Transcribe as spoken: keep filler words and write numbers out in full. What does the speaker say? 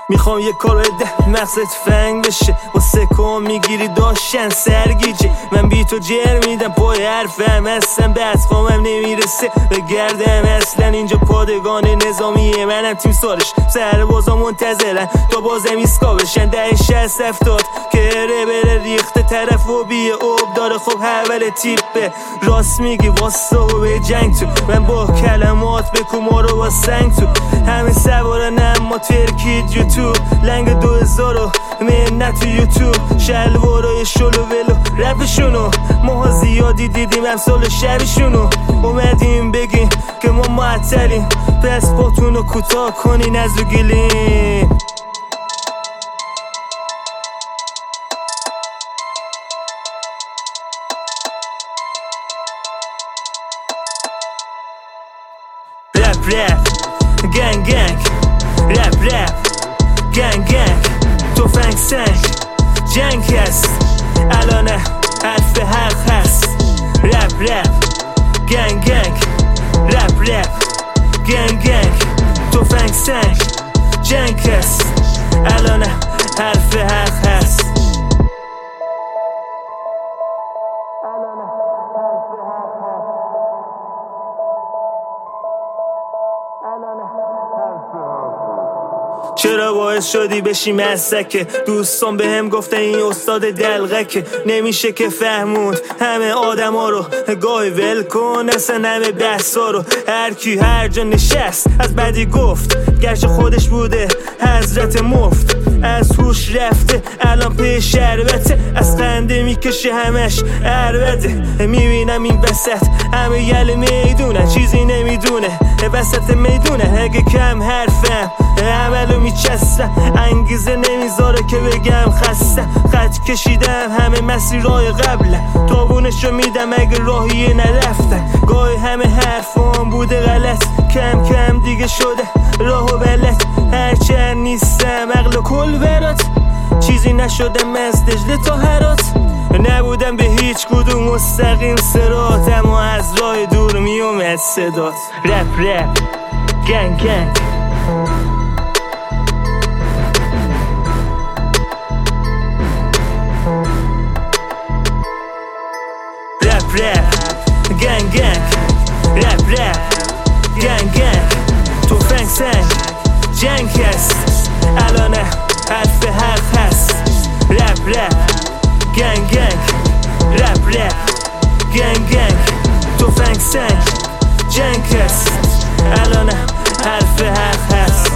میخوام یه کار ده مغزت فنگ بشه واسه کام میگیری داشتن سرگیجه من بی تو جر میدم پای حرفم هستم بس خامم نمیرسه به گردم اصلا اینجا پادگان نظامیه منم تیم سالش سربازا منتظرن تا بازم ایسکا بشن ده شست هفتاد که اره بره ریخته طرف و بیه اوب داره خب حول تیپه راست میگی واسه و به جنگ تو من با کلمات به کمارو با سنگ تو همه سوارن اما ترکید یوتیوب لنگ دو هزارو منت تو یوتیوب شلوارای شلو ولو رپشونو ماها زیادی دیدیم امسال شبشونو اومدیم بگیم که ما معطلیم پس باتونو کوتاه کنین از رو گلیم رپ رپ گنگ گنگ رپ رپ گنگ گنگ توفنگ سنگ جنگ هست الان حرف حق هست رپ رپ گنگ گنگ رپ رپ گنگ گنگ توفنگ سنگ جنگ هست الان حرف حق هست چرا باعث شدی بشی مزدکه دوستان به هم گفتن این استاد دلغکه نمیشه که فهموند همه آدم ها رو گاهی ول کن اصلا همه بحثا رو هر کی هر جا نشست از بدی گفت گرچه خودش بوده حضرت مفت از هوش رفته الان پی شربته از خنده میکشه همش عربده میبینم این وسط همه یل میدونه چیزی نمیدونه وسط میدونه اگه کم حرفم عملو میچستم انگیزه نمیذاره که بگم خسته خط کشیدم همه مسیرهای قبله تابونشو میدم اگه راهیه نرفتن گاهی همه حرفام بوده غلط کم کم دیگه شده راه و بلد هرچند نیستم عقل و کل برات چیزی نشده از دجله تا هرات نبودم به هیچ کدوم مستقیم سرات اما از راه دور میومد صدات رپ رپ گنگ گنگ رپ رپ گنگ گنگ رپ رپ گنگ گنگ توفنگ سنگ جنگ هست الان حرف حق هست رپ رپ گنگ گنگ رپ رپ گنگ گنگ توفنگ سنگ جنگ هست الان حرف حق هست